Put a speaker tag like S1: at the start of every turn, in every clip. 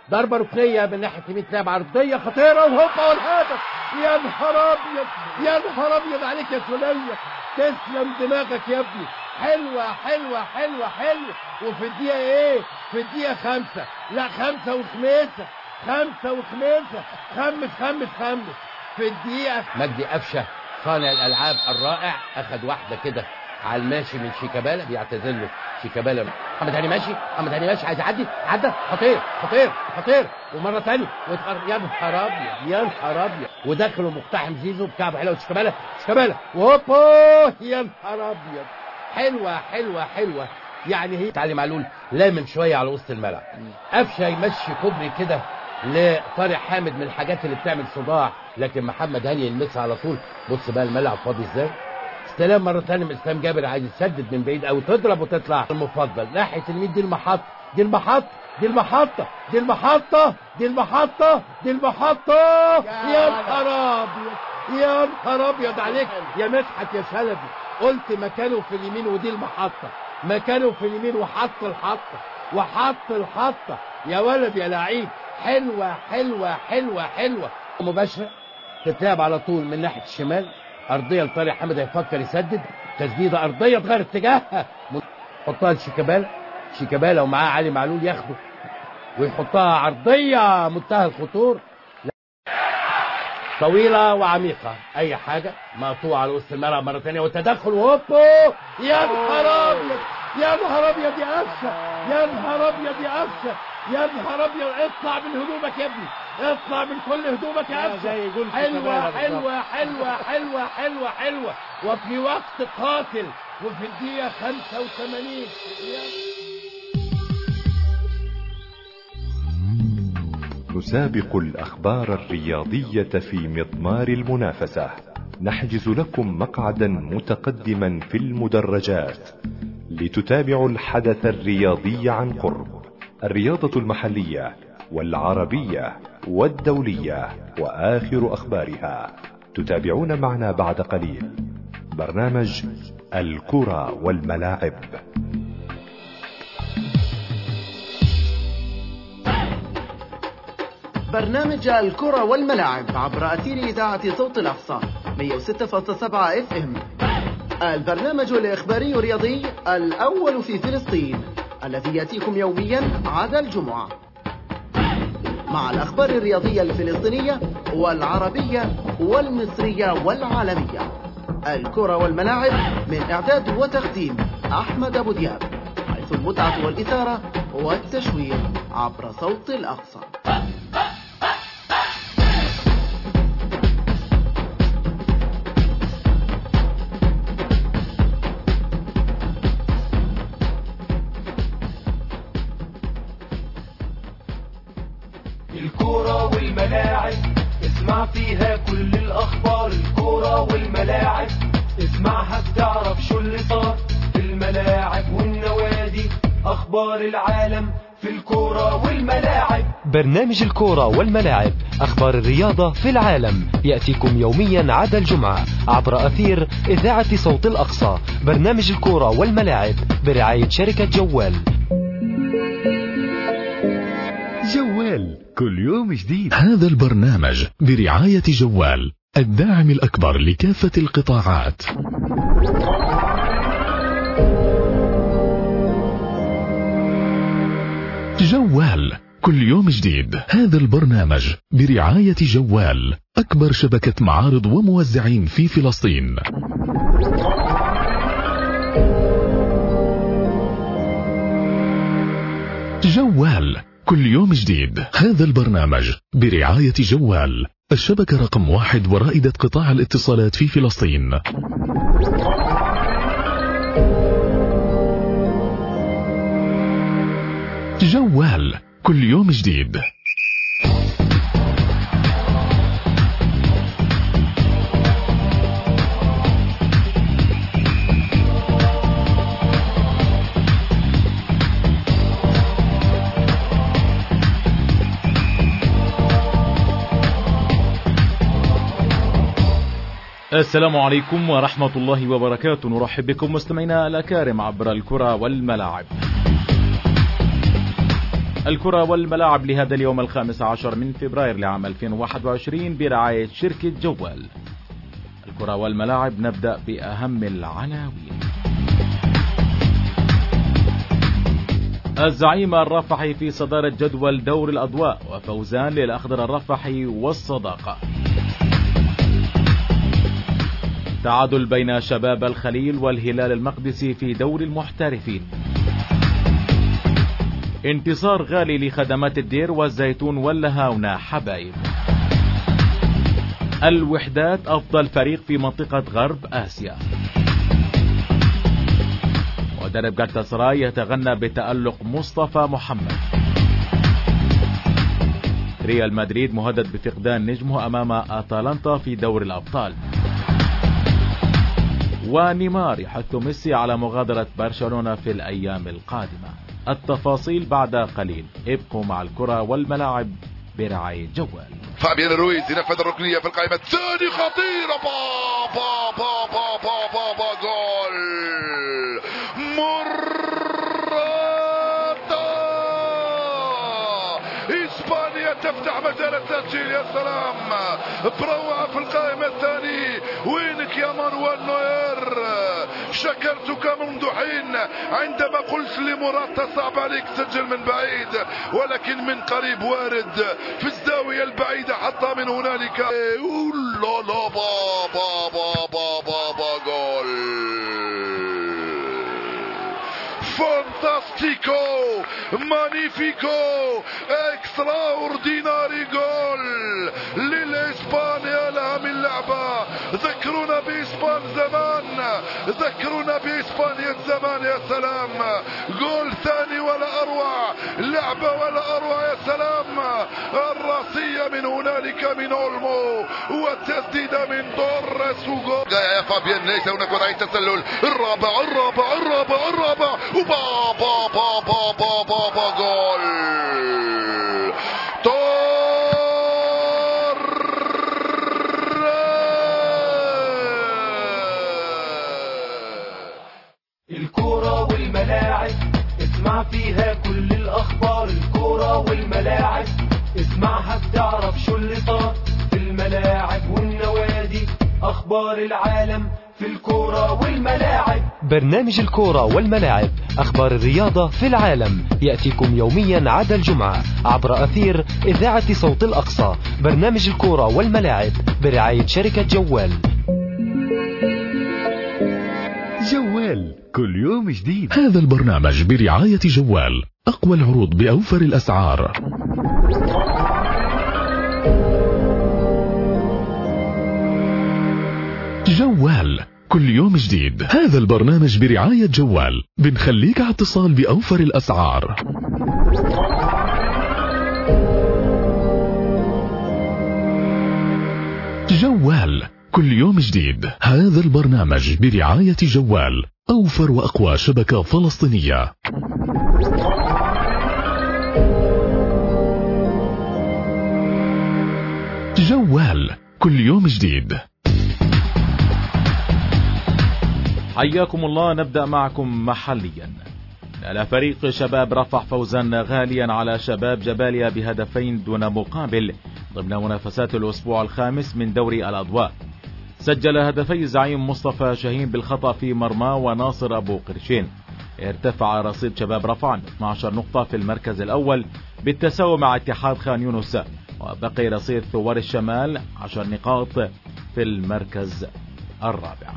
S1: ضربه ركنيه من ناحيه يمين، تلعب عرضيه خطيره وهوبا والهدف. يا نهار ابيض، يا نهار ابيض عليك يا سوليه، تسلم دماغك يا ابني. حلوه حلوه حلوه حلوه. وفي الدقيقه ايه؟ في الدقيقه 5، لا 5 وخميسه، 5 وخميسه، خمس في الدقيقه. مجدي قفشه صانع الالعاب الرائع اخذ واحده كده على الماشي من شيكابالا، بيعتذر له شيكابالا. محمد هاني ماشي، محمد هاني ماشي، عايز يعدي، عدى، خطير خطير خطير، ومره ثانيه يا نهار ابيض، يا نهار ابيض، ودخل ومقتحم زيزو بكعب حلوه شيكابالا، شيكابالا وهوبا، يا نهار ابيض. حلوه حلوه حلوه. يعني هي علي معلول لامم شويه على وسط الملعب، قفشه يمشي كوبري كده لطارق حامد، من الحاجات اللي بتعمل صداع، لكن محمد هاني يلمسها على طول. بص بقى الملعب فاضي ازاي. استلام مره ثانيه من اسلام جابر، عايز يسدد من بعيد او تضرب وتطلع. المفضل ناحيه اليمين، دي المحطه، دي المحطه، دي المحطه، دي المحطه، دي المحطه، دي المحطه. يا نهار ابيض، يا نهار ابيض عليك يا مدحت يا شلبي. قلت مكانه في اليمين ودي المحطه، مكانه في اليمين وحط الحطه، وحط الحطه يا ولد يا لعيب. حلوه حلوه حلوه حلوه. مباشره تتلعب على طول من ناحيه الشمال، ارضيه لطارق حامد، هيفكر يسدد، تسديده ارضيه تغير اتجاهها، حطها لشيكابالا، شيكابالا ومعاه علي معلول ياخده ويحطها عرضيه منتهى الخطور، طويله وعميقه، اي حاجه، مقطوعه على وسط الملعب مره ثانيه، والتدخل وهوبو. يا نهار ابيض، يا نهار ابيض يا قفشه، يا نهار ابيض يا قفشه، يا نهار ابيض. اطلع من هدومك يا ابني، اطلع من كل هدومك يا قفشه. حلوه حلوه حلوه حلوه حلوه حلوه. وفي وقت قاتل، وفي الدقيقه 85.
S2: نسابق الأخبار الرياضية في مضمار المنافسة، نحجز لكم مقعدا متقدما في المدرجات لتتابعوا الحدث الرياضي عن قرب، الرياضة المحلية والعربية والدولية وآخر أخبارها. تتابعون معنا بعد قليل برنامج الكرة والملاعب.
S3: برنامج الكرة والملاعب عبر أثير إذاعة صوت الأقصى 106.7 FM، البرنامج الإخباري الرياضي الأول في فلسطين، الذي يأتيكم يوميا عدا الجمعة، مع الأخبار الرياضية الفلسطينية والعربية والمصرية والعالمية. الكرة والملاعب من إعداد وتقديم أحمد أبو دياب، حيث المتعة والإثارة والتشويق عبر صوت الأقصى.
S4: الكرة والملاعب اسمع فيها كل الأخبار، الكرة والملاعب اسمعها بتعرف شو اللي صار في الملاعب والنوادي، أخبار العالم في الكرة والملاعب.
S5: برنامج الكرة والملاعب، أخبار الرياضة في العالم، يأتيكم يوميا عدا الجمعة عبر أثير إذاعة صوت الأقصى. برنامج الكرة والملاعب برعاية شركة جوال.
S6: جوال كل يوم جديد. هذا البرنامج برعاية جوال، الداعم الأكبر لكافة القطاعات. جوال كل يوم جديد. هذا البرنامج برعاية جوال، أكبر شبكة معارض وموزعين في فلسطين. جوال كل يوم جديد. هذا البرنامج برعاية جوال، الشبكة رقم 1 ورائدة قطاع الاتصالات في فلسطين. جوال كل يوم جديد.
S7: السلام عليكم ورحمة الله وبركاته. نرحب بكم مستمعينا الأكارم عبر الكرة والملاعب. الكرة والملاعب لهذا اليوم 15 من فبراير لعام 2021 برعاية شركة جوال. الكرة والملاعب، نبدأ بأهم العناوين. الزعيم الرفحي في صدارة جدول دور الأضواء، وفوزان للأخضر الرفحي والصداقة. تعادل بين شباب الخليل والهلال المقدسي في دور المحترفين. انتصار غالي لخدمات الدير والزيتون واللهاونة حبايب. الوحدات أفضل فريق في منطقة غرب آسيا. مدرب جالاتاسراي يتغنى بتألق مصطفى محمد. ريال مدريد مهدد بفقدان نجمه أمام أتلانتا في دور الأبطال. ونيمار يحث ميسي على مغادرة برشلونة في الأيام القادمة. التفاصيل بعد قليل، ابقوا مع الكرة والملاعب برعاية جوال.
S8: فابيان رويز ينفذ الركنية في القائمة الثانية، خطيرة، با با با با با با با جول موراتا. إسبانيا تفتح مجال التسجيل، يا سلام، بروعة في القائمة الثانية. وينك يا مانويل نوير؟ شكرتك منذ حين عندما قلت لمراتا صعب عليك تسجل من بعيد، ولكن من قريب وارد في الزاوية البعيدة حتى من هنالك. لا لا با با با با با با جول فانتاستيكو مانيفيكو اكسترا اورديناري جول للإسبانيا. لها من لعبة، ذكرونا بإسبان زمان، ذكرونا بإسبانيا زمان، يا سلام. جول ثاني ولا أروع، لعبة ولا أروع، يا سلام. الراسية من هنالك من أولمو، والتسديدة من دورس وجول. يا فابيان، ليس هناك ولا تسلل. الرابع الرابع الرابع الرابع وبا با با با با با با جول
S4: الكرة والملاعب، اسمع فيها كل الأخبار. الكرة والملاعب، اسمعها بتعرف شو اللي صار في الملاعب والنوادي. أخبار العالم في الكرة والملاعب.
S5: برنامج الكرة والملاعب، أخبار الرياضة في العالم، يأتيكم يوميا عدا الجمعة عبر أثير إذاعة صوت الأقصى. برنامج الكرة والملاعب برعاية شركة جوال.
S6: جوال، كل يوم جديد. هذا البرنامج برعاية جوال، أقوى العروض بأوفر الأسعار. جوال، كل يوم جديد. هذا البرنامج برعاية جوال، بنخليك على اتصال بأوفر الأسعار. جوال، كل يوم جديد. هذا البرنامج برعاية جوال، أوفر وأقوى شبكة فلسطينية. جوال، كل يوم جديد.
S7: حياكم الله. نبدأ معكم محليا. نال فريق شباب رفح فوزا غاليا على شباب جباليا بهدفين دون مقابل ضمن منافسات الأسبوع الخامس من دوري الأضواء. سجل هدفي الزعيم مصطفى شاهين بالخطأ في مرمى وناصر أبو قرشين. ارتفع رصيد شباب رفح 12 نقطة في المركز الأول بالتساوي مع اتحاد خان يونس، وبقي رصيد ثوار الشمال 10 نقاط في المركز الرابع.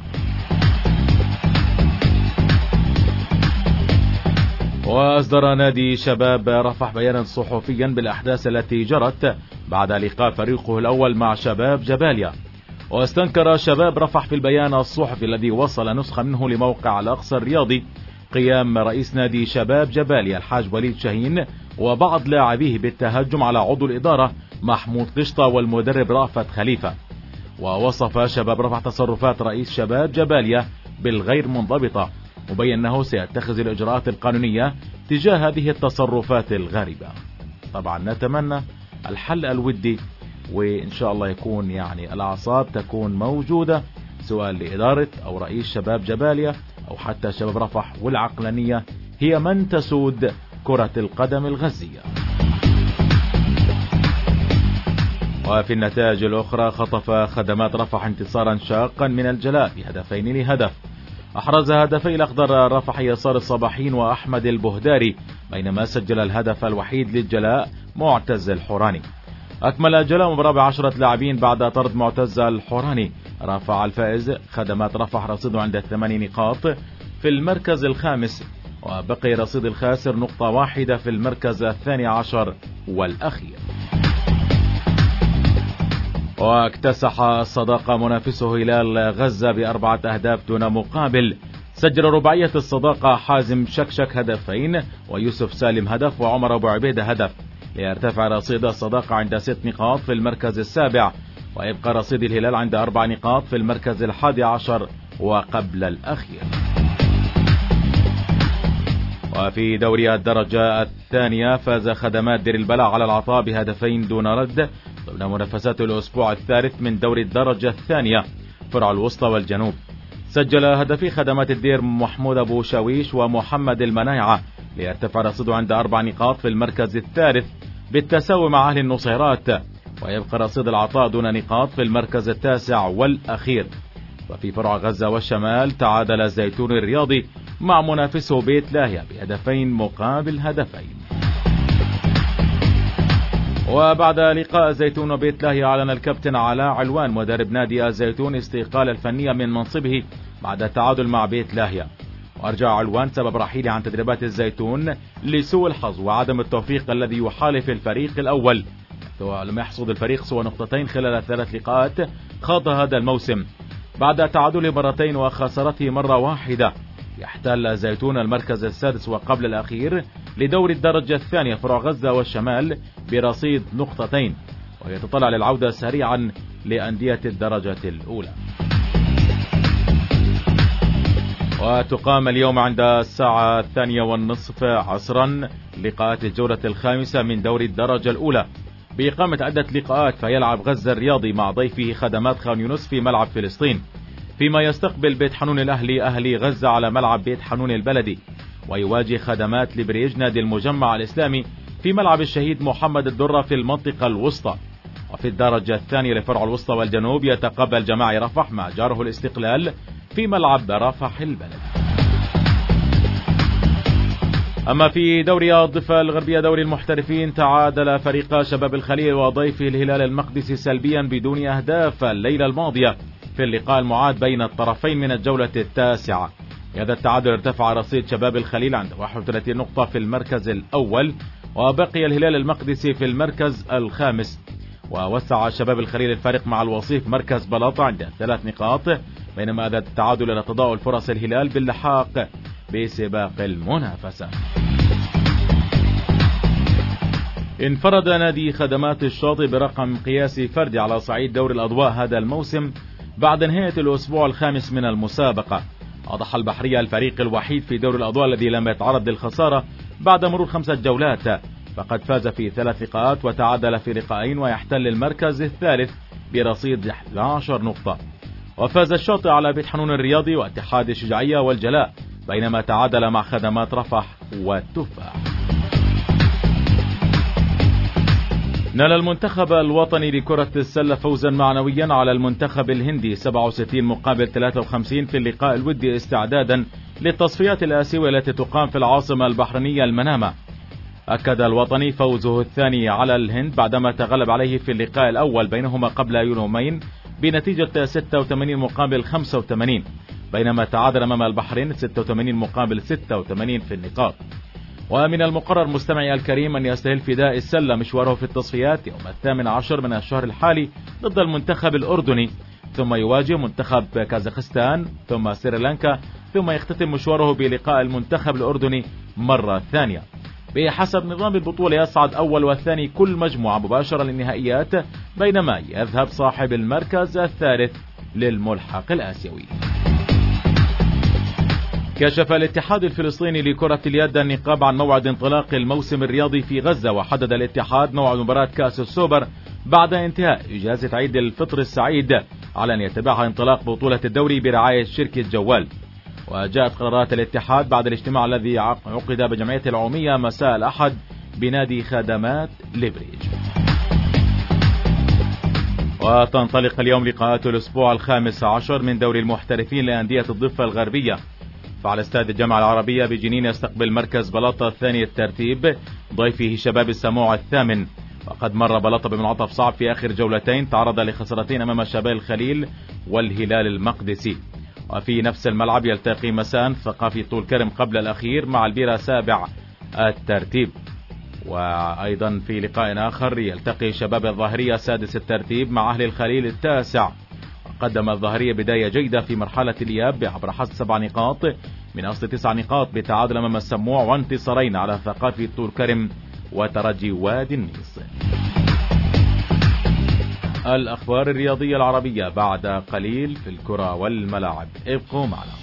S7: وأصدر نادي شباب رفح بيانا صحفيا بالأحداث التي جرت بعد لقاء فريقه الأول مع شباب جباليا. واستنكر شباب رفح في البيان الصحفي الذي وصل نسخة منه لموقع الأقصى الرياضي قيام رئيس نادي شباب جباليا الحاج وليد شاهين وبعض لاعبيه بالتهجم على عضو الإدارة محمود قشطة والمدرب رأفت خليفة. ووصف شباب رفح تصرفات رئيس شباب جباليا بالغير منضبطة، مبين أنه سيتخذ الإجراءات القانونية تجاه هذه التصرفات الغريبة. طبعا نتمنى الحل الودي، وإن شاء الله يكون الأعصاب تكون موجودة سواء لإدارة أو رئيس شباب جباليا أو حتى شباب رفح، والعقلانية هي من تسود كرة القدم الغزية. وفي النتائج الأخرى خطف خدمات رفح انتصارا شاقا من الجلاء بهدفين لهدف. أحرز هدفي الأخضر رفح يسار الصباحين وأحمد البهداري، بينما سجل الهدف الوحيد للجلاء معتز الحوراني. أكمل الجلاء مباراة 10 لاعبين بعد طرد معتز الحوراني. رفع الفائز خدمات رفح رصيده عند 8 نقاط في المركز الخامس، وبقي رصيد الخاسر نقطة واحدة في المركز 12 والأخير. واكتسح الصداقة منافسه هلال غزة ب4 أهداف دون مقابل. سجل رباعية الصداقة حازم شكشك هدفين ويوسف سالم هدف وعمر أبو عبيدة هدف، ليرتفع رصيد الصداقة عند 6 نقاط في المركز السابع، ويبقى رصيد الهلال عند 4 نقاط في المركز 11 وقبل الأخير. وفي دوري الدرجة الثانية فاز خدمات دير البلع على العطاء بهدفين دون رد ضمن منافسات الأسبوع الثالث من دوري الدرجة الثانية فرع الوسطى والجنوب. سجل هدفي خدمات الدير محمود أبو شاويش ومحمد المنايعة، ليرتفع رصيده عند 4 نقاط في المركز الثالث بالتساوي مع أهل النصيرات، ويبقى رصيد العطاء دون نقاط في المركز 9 والأخير. وفي فرع غزة والشمال تعادل الزيتون الرياضي مع منافسه بيت لاهيا بهدفين مقابل هدفين. وبعد لقاء الزيتون وبيت لاهيا أعلن الكابتن علاء علوان مدرب نادي الزيتون استقالة الفنية من منصبه بعد التعادل مع بيت لاهيا. وأرجع علوان سبب رحيله عن تدريبات الزيتون لسوء الحظ وعدم التوفيق الذي يحالف الفريق الأول، ولم يحصد الفريق سوى نقطتين خلال 3 لقاءات خاض هذا الموسم. بعد تعادله مرتين وخسارته مرة واحدة، يحتل الزيتون المركز السادس وقبل الأخير لدور الدرجة الثانية فرع غزة والشمال برصيد 2 نقاط، ويتطلع للعودة سريعا لأندية الدرجة الأولى. وتقام اليوم عند الساعة 2:30 عصرا لقاءات الجولة الخامسة من دور الدرجة الأولى بإقامة عدة لقاءات. فيلعب غزة الرياضي مع ضيفه خدمات خان يونس في ملعب فلسطين، فيما يستقبل بيت حنون الأهلي أهلي غزة على ملعب بيت حنون البلدي، ويواجه خدمات لبريج نادي المجمع الإسلامي في ملعب الشهيد محمد الدرة في المنطقة الوسطى. وفي الدرجة الثانية لفرع الوسطى والجنوب يتقابل جماعي رفح مع جاره الاستقلال في ملعب رفح البلد. أما في دوري الضفة الغربية دوري المحترفين تعادل فريق شباب الخليل وضيفه الهلال المقدسي سلبيا بدون أهداف الليلة الماضية في اللقاء المعاد بين الطرفين من الجولة التاسعة. هذا التعادل ارتفع رصيد شباب الخليل عند 31 نقطة في المركز الأول، وبقي الهلال المقدسي في المركز الخامس. ووسع شباب الخليل الفارق مع الوصيف مركز بلاطة عند 3 نقاط، بينما هذا التعادل إلى تضاؤل فرص الهلال باللحاق بسباق المنافسة. انفرد نادي خدمات الشاطئ برقم قياسي فردي على صعيد دوري الأضواء هذا الموسم بعد نهاية الأسبوع الخامس من المسابقة. أضحى البحرية الفريق الوحيد في دوري الأضواء الذي لم يتعرض للخسارة بعد مرور 5 جولات، فقد فاز في 3 لقاءات وتعادل في لقاءين، ويحتل المركز الثالث برصيد 11 نقطة. وفاز الشاطئ على بيت حنون الرياضي واتحاد الشجاعية والجلاء، بينما تعادل مع خدمات رفح والتفاح. نال المنتخب الوطني لكرة السلة فوزا معنويا على المنتخب الهندي 67 مقابل 53 في اللقاء الودي استعدادا للتصفيات الآسيوية التي تقام في العاصمة البحرينية المنامة. أكد الوطني فوزه الثاني على الهند بعدما تغلب عليه في اللقاء الأول بينهما قبل يومين بنتيجة 86 مقابل 85، بينما تعادل أمام البحرين 86 مقابل 86 في النقاط. ومن المقرر مستمعي الكريم أن يستهل فداء السلة مشواره في التصفيات يوم 18 من الشهر الحالي ضد المنتخب الأردني، ثم يواجه منتخب كازاخستان ثم سريلانكا، ثم يختتم مشواره بلقاء المنتخب الأردني مرة ثانية. بحسب نظام البطولة يصعد أول والثاني كل مجموعة مباشرة للنهائيات، بينما يذهب صاحب المركز الثالث للملحق الآسيوي. كشف الاتحاد الفلسطيني لكرة اليد النقاب عن موعد انطلاق الموسم الرياضي في غزة، وحدد الاتحاد موعد مباراة كأس السوبر بعد انتهاء إجازة عيد الفطر السعيد على أن يتبعها انطلاق بطولة الدوري برعاية شركة جوال. وجاءت قرارات الاتحاد بعد الاجتماع الذي عقد بجمعية العمومية مساء الأحد بنادي خدمات ليبريج. وتنطلق اليوم لقاءات الأسبوع 15 من دوري المحترفين لأندية الضفة الغربية. فعلى استاد الجامعة العربية بجنين يستقبل مركز بلاطة الثاني الترتيب ضيفه شباب السموع الثامن. وقد مر بلاطة بمنعطف صعب في آخر جولتين، تعرض لخسارتين أمام شباب الخليل والهلال المقدسي. وفي نفس الملعب يلتقي مساء ثقافي طول كرم قبل الأخير مع البيرة سابع الترتيب. وأيضا في لقاء آخر يلتقي شباب الظاهرية سادس الترتيب مع أهل الخليل التاسع. قدم الظاهرية بداية جيدة في مرحلة الإياب عبر حصد 7 نقاط من أصل 9 نقاط بتعادل أمام السموع وانتصارين على ثقافي طول كرم وترجي وادي النيس. الأخبار الرياضية العربية بعد قليل في الكرة والملاعب، ابقوا معنا.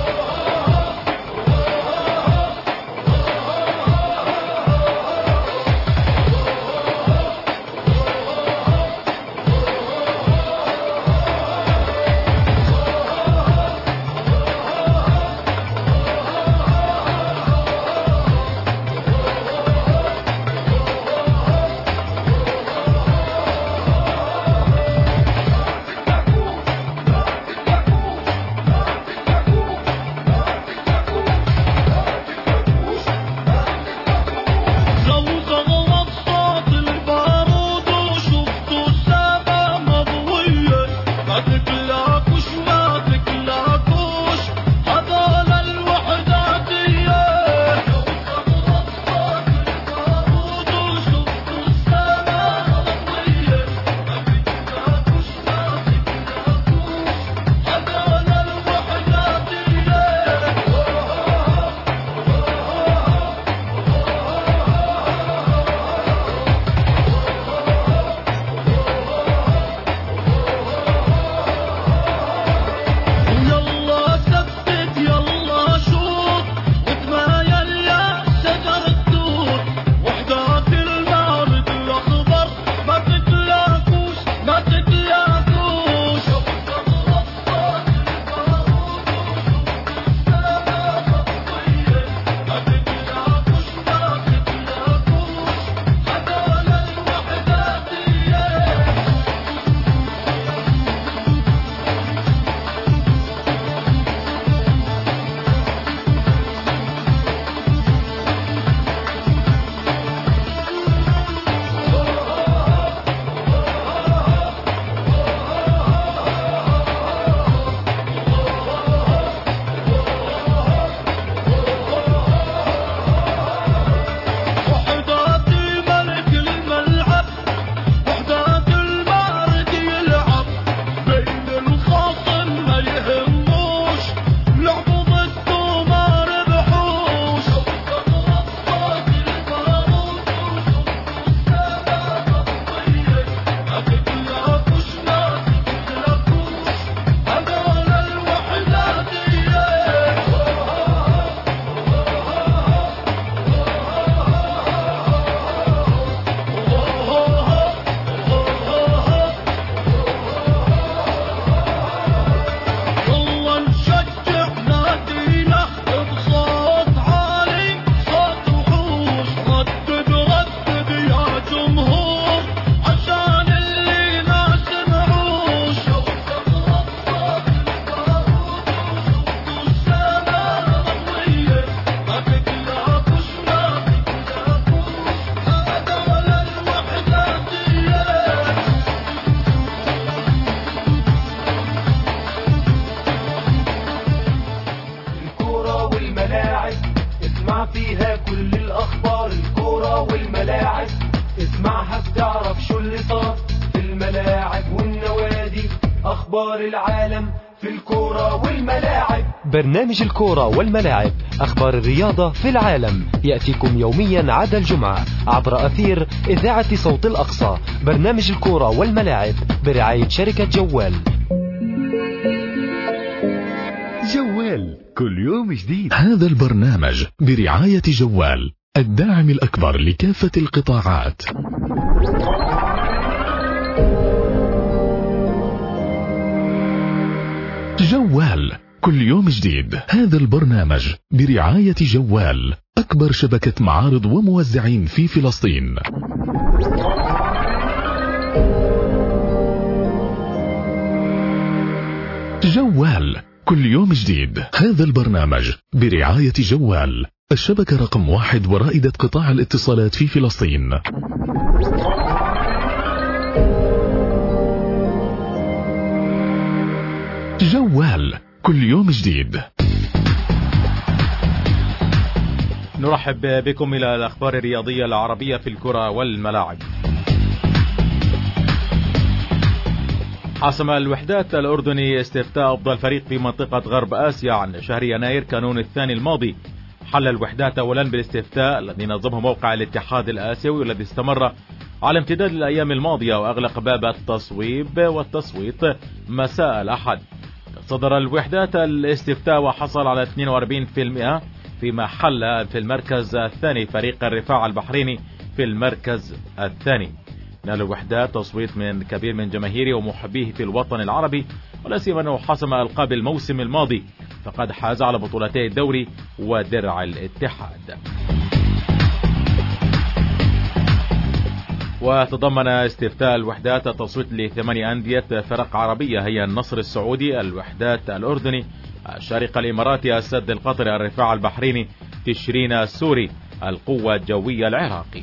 S4: أخبار العالم في الكورة والملاعب.
S5: برنامج الكورة والملاعب، أخبار الرياضة في العالم، يأتيكم يوميا عدا الجمعة عبر أثير إذاعة صوت الأقصى. برنامج الكورة والملاعب برعاية شركة جوال.
S6: جوال كل يوم جديد. هذا البرنامج برعاية جوال، الداعم الأكبر لكافة القطاعات. جوال كل يوم جديد. هذا البرنامج برعاية جوال، أكبر شبكة معارض وموزعين في فلسطين. جوال، كل يوم جديد. هذا البرنامج برعاية جوال، الشبكة رقم 1 ورائدة قطاع الاتصالات في فلسطين. جوال، كل يوم جديد.
S7: نرحب بكم إلى الأخبار الرياضية العربية في الكرة والملاعب. حسم الوحدات الأردني استفتاء أفضل فريق في منطقة غرب آسيا عن شهر يناير كانون الثاني الماضي. حل الوحدات أولا بالاستفتاء الذي نظمه موقع الاتحاد الآسيوي والذي استمر على امتداد الأيام الماضية، وأغلق باب التصويب والتصويت مساء الأحد. صدر الوحدات الاستفتاء وحصل على 42%، فيما حل في المركز الثاني فريق الرفاع البحريني في المركز الثاني. نال الوحدات تصويت من كبير من جماهيره ومحبيه في الوطن العربي، ولا سيما انه حسم ألقاب الموسم الماضي، فقد حاز على بطولتي الدوري ودرع الاتحاد. وتضمن استفتاء الوحدات التصويت ل8 أندية فرق عربية، هي النصر السعودي، الوحدات الأردني، الشارقة الإماراتي، السد القطري، الرفاع البحريني، تشرين السوري، القوة الجوية العراقي.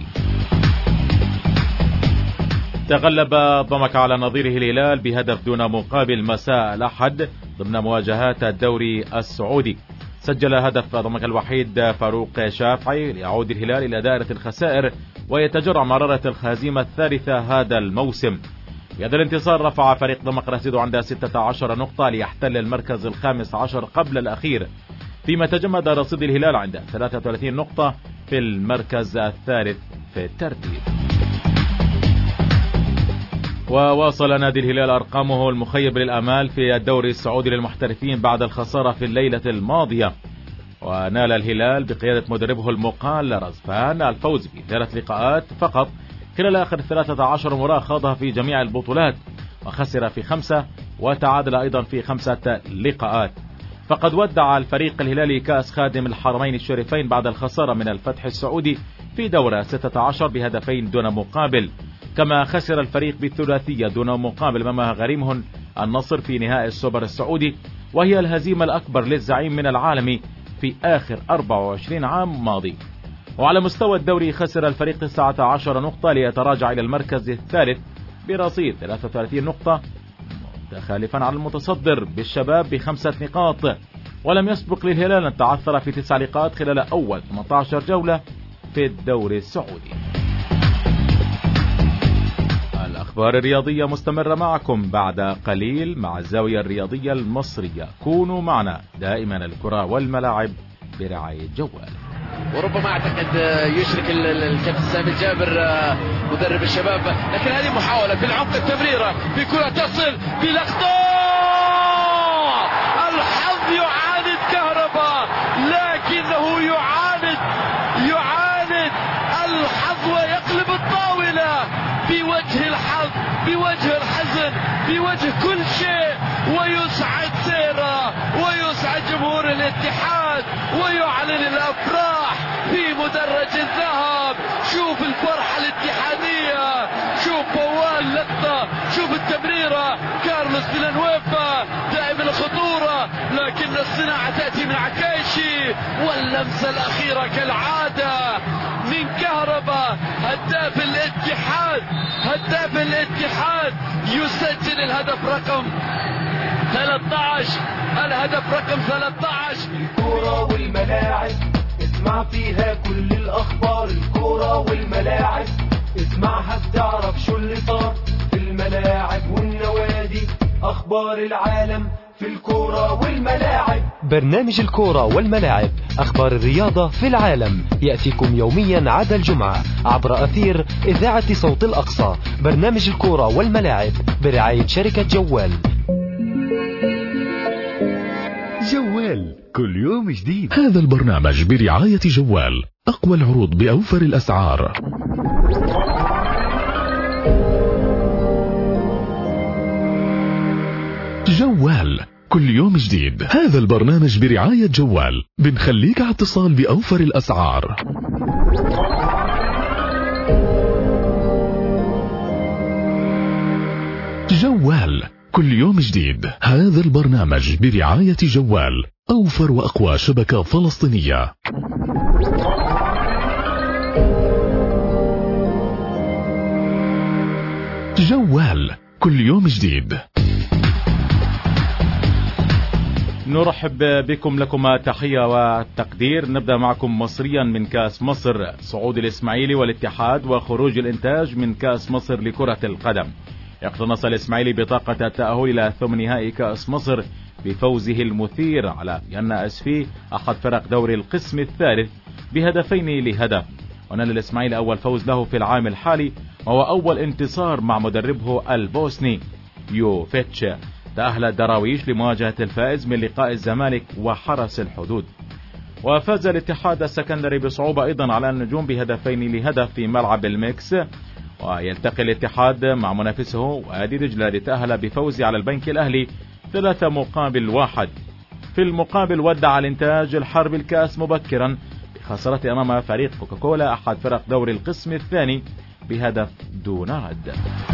S7: تغلب ضمك على نظيره الهلال بهدف دون مقابل مساء الأحد ضمن مواجهات الدوري السعودي. سجل هدف ضمك الوحيد فاروق شافعي ليعود الهلال إلى دائرة الخسائر ويتجرع مرارة الهزيمة الثالثة هذا الموسم. بهذا الانتصار رفع فريق ضمك رصيده عند 16 نقطة ليحتل المركز ال15 قبل الأخير، فيما تجمد رصيد الهلال عند 33 نقطة في المركز الثالث في الترتيب. وواصل نادي الهلال أرقامه المخيب للأمال في الدوري السعودي للمحترفين بعد الخسارة في الليلة الماضية، ونال الهلال بقيادة مدربه المقال رزفان الفوز في 3 لقاءات فقط خلال آخر 13 مباراة خاضها في جميع البطولات، وخسر في 5 وتعادل أيضا في 5 لقاءات. فقد ودع الفريق الهلالي كأس خادم الحرمين الشريفين بعد الخسارة من الفتح السعودي في دورة 16 بهدفين دون مقابل، كما خسر الفريق بالثلاثية دون مقابل أمام غريمه النصر في نهائي السوبر السعودي، وهي الهزيمة الأكبر للزعيم من العالم في آخر 24 عام ماضي. وعلى مستوى الدوري خسر الفريق 19 نقطة ليتراجع إلى المركز الثالث برصيد 33 نقطة، متخالفا عن المتصدر بالشباب ب5 نقاط. ولم يسبق للهلال أن تعثر في 9 لقاءات خلال أول 18 جولة في الدوري السعودي. الأخبار الرياضية مستمرة معكم بعد قليل مع الزاوية الرياضية المصرية. كونوا معنا دائما، الكرة والملاعب برعاية جوال.
S9: وربما اعتقد يشرك الكابتن سامي الجابر مدرب الشباب، لكن هذه محاولة في العمق، التمريرة في كرة تصل بالأخطاء. الحظ يعاند كهرباء، لكنه يعاند الحظ ويقلب الطاولة بوجه الحظ، بوجه الحزن، بوجه كل شيء، ويسعد سيرة ويسعد جمهور الاتحاد ويعلن الأفراح في مدرج الذهب. شوف الفرحة الاتحادية، شوف بوال لقطة، شوف التمريرة، كارلوس فيلانويفا دائم الخطورة، لكن الصناعة تأتي من عكايشي، واللمسة الأخيرة كالعادة من كهرباء. هداف الاتحاد يسجل الهدف رقم 13، الهدف رقم 13.
S4: الكرة والملاعب اسمع فيها كل الأخبار، الكرة والملاعب اسمعها بتعرف شو اللي صار في الملاعب والنوادي، أخبار العالم في الكرة والملاعب.
S5: برنامج الكرة والملاعب، أخبار الرياضة في العالم، يأتيكم يوميا عدا الجمعة عبر أثير إذاعة صوت الأقصى. برنامج الكرة والملاعب برعاية شركة جوال.
S6: جوال، كل يوم جديد. هذا البرنامج برعاية جوال، أقوى العروض بأوفر الأسعار. جوال، كل يوم جديد. هذا البرنامج برعاية جوال، بنخليك على اتصال بأوفر الأسعار. جوال، كل يوم جديد. هذا البرنامج برعاية جوال، أوفر وأقوى شبكة فلسطينية. جوال، كل يوم جديد.
S7: نرحب بكم، لكم تحية والتقدير. نبدأ معكم مصريا من كأس مصر، صعود الإسماعيلي والاتحاد وخروج الإنتاج من كأس مصر لكرة القدم. اقتنص الإسماعيلي بطاقة التأهل إلى ثمن نهائي كأس مصر بفوزه المثير على ينا أسفي أحد فرق دوري القسم الثالث بهدفين لهدف، ونال الإسماعيلي أول فوز له في العام الحالي، وهو أول انتصار مع مدربه البوسني يوفيتش. تأهل الدراويش لمواجهة الفائز من لقاء الزمالك وحرس الحدود. وفاز الاتحاد السكندري بصعوبة أيضا على النجوم بهدفين لهدف في ملعب الميكس. ويلتقي الاتحاد مع منافسه وادي دجلة لتأهل بفوز على البنك الأهلي 3-1. في المقابل ودع الإنتاج الحرب الكأس مبكرا بخسارة أمام فريق كوكاكولا أحد فرق دوري القسم الثاني بهدف دون رد.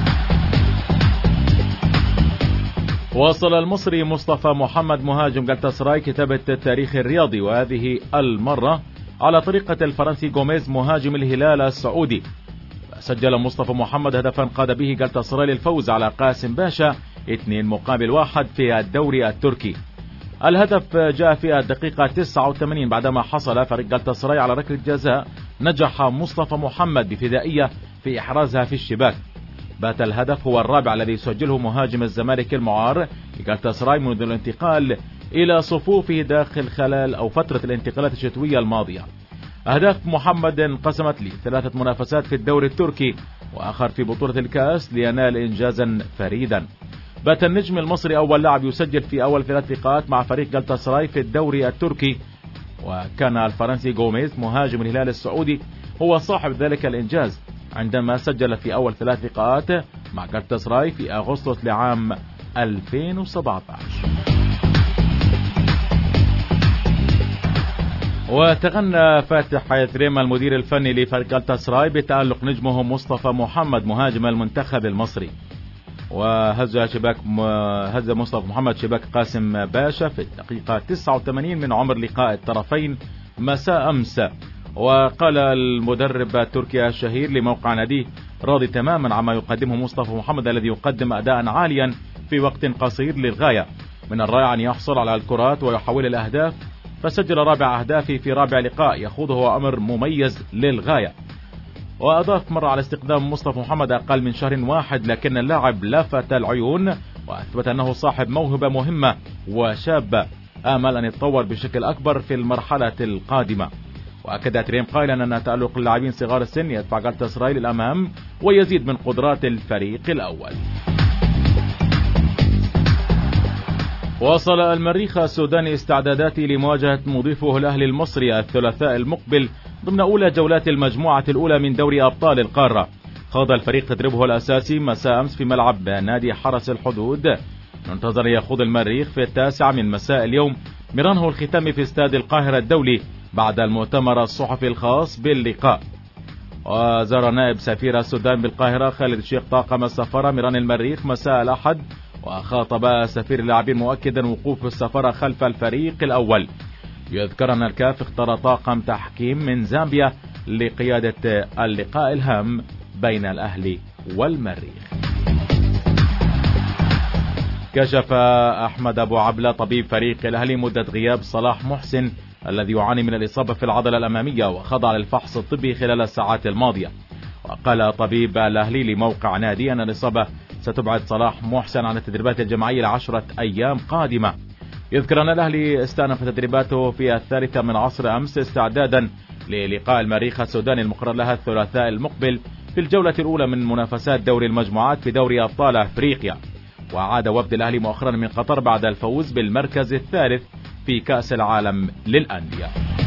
S7: واصل المصري مصطفى محمد مهاجم جالتاسراي كتابة التاريخ الرياضي، وهذه المرة على طريقة الفرنسي غوميز مهاجم الهلال السعودي. سجل مصطفى محمد هدفا قاد به جالتاسراي للفوز على قاسم باشا 2-1 في الدوري التركي. الهدف جاء في الدقيقة 89 بعدما حصل فريق جالتاسراي على ركلة جزاء نجح مصطفى محمد بفدائية في إحرازها في الشباك. بات الهدف هو الرابع الذي سجله مهاجم الزمالك المعار لجالتاسراي منذ الانتقال إلى صفوفه داخل خلال أو فترة الانتقالات الشتوية الماضية. أهداف محمد انقسمت ل3 منافسات في الدوري التركي وآخر في بطولة الكأس لينال إنجازا فريدا. بات النجم المصري أول لاعب يسجل في أول 3 لقاءات مع فريق جالتاسراي في الدوري التركي، وكان الفرنسي غوميز مهاجم الهلال السعودي هو صاحب ذلك الإنجاز عندما سجل في أول 3 لقاءات مع جالتاسراي في أغسطس لعام 2017. وتغنى فاتح يثريم المدير الفني لفريق جالتاسراي بتألق نجمه مصطفى محمد مهاجم المنتخب المصري. وهز مصطفى محمد شباك قاسم باشا في الدقيقة 89 من عمر لقاء الطرفين مساء أمس. وقال المدرب التركي الشهير لموقع ناديه راضي تماما عما يقدمه مصطفى محمد الذي يقدم أداء عاليا في وقت قصير للغاية. من الرائع أن يحصل على الكرات ويحول الأهداف، فسجل رابع أهدافه في رابع لقاء يخوضه، هو أمر مميز للغاية. وأضاف مرة على استخدام مصطفى محمد أقل من شهر واحد، لكن اللاعب لفت العيون وأثبت أنه صاحب موهبة مهمة وشابة آمل أن يتطور بشكل أكبر في المرحلة القادمة. وأكد تريم قائلا أن تألق اللاعبين صغار السن يدفع جالتاسراي للأمام ويزيد من قدرات الفريق الأول. واصل المريخ السوداني استعداداته لمواجهة مضيفه الأهلي المصري الثلاثاء المقبل ضمن أولى جولات المجموعة الأولى من دوري أبطال القارة. خاض الفريق تدريبه الأساسي مساء أمس في ملعب نادي حرس الحدود. ينتظر يخوض المريخ في 9 من مساء اليوم مرانه الختامي في استاد القاهرة الدولي بعد المؤتمر الصحفي الخاص باللقاء. وزار نائب سفير السودان بالقاهرة خالد الشيخ طاقم السفارة مران المريخ مساء الأحد، وخاطب سفير اللاعبين مؤكدا وقوف السفارة خلف الفريق الأول. يذكر أن الكاف اختار طاقم تحكيم من زامبيا لقيادة اللقاء الهام بين الأهلي والمريخ. كشف أحمد أبو عبلة طبيب فريق الأهلي مدة غياب صلاح محسن الذي يعاني من الإصابة في العضلة الأمامية وخضع للفحص الطبي خلال الساعات الماضية. وقال طبيب الأهلي لموقع نادي أن الإصابة ستبعد صلاح محسن عن التدريبات الجماعية ل10 أيام قادمة. يذكر أن الأهلي استأنف تدريباته في 3 من عصر أمس استعدادا للقاء المريخ السوداني المقرر لها الثلاثاء المقبل في الجولة الأولى من منافسات دوري المجموعات في دوري أبطال أفريقيا. وعاد وفد الأهلي مؤخرا من قطر بعد الفوز بالمركز الثالث في كأس العالم للأندية.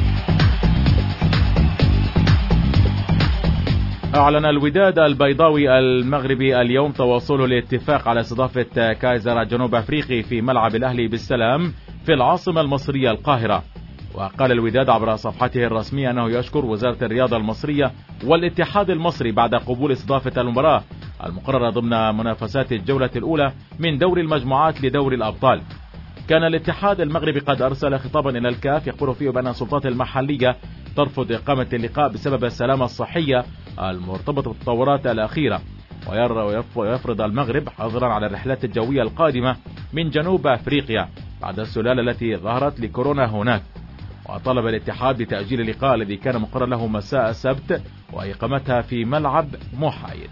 S7: أعلن الوداد البيضاوي المغربي اليوم تواصله للاتفاق على استضافة كايزر الجنوب أفريقي في ملعب الأهلي بالسلام في العاصمة المصرية القاهرة. وقال الوداد عبر صفحته الرسمية أنه يشكر وزارة الرياضة المصرية والاتحاد المصري بعد قبول استضافة المباراة المقررة ضمن منافسات الجولة الأولى من دور المجموعات لدور الأبطال. كان الاتحاد المغربي قد أرسل خطابا إلى الكاف يخبر فيه بأن السلطات المحلية ترفض إقامة اللقاء بسبب السلامة الصحية المرتبطة بالتطورات الأخيرة، ويفرض المغرب حظرا على الرحلات الجوية القادمة من جنوب أفريقيا بعد السلالة التي ظهرت لكورونا هناك. وطلب الاتحاد بتأجيل اللقاء الذي كان مقرر له مساء السبت وإقامتها في ملعب محايد.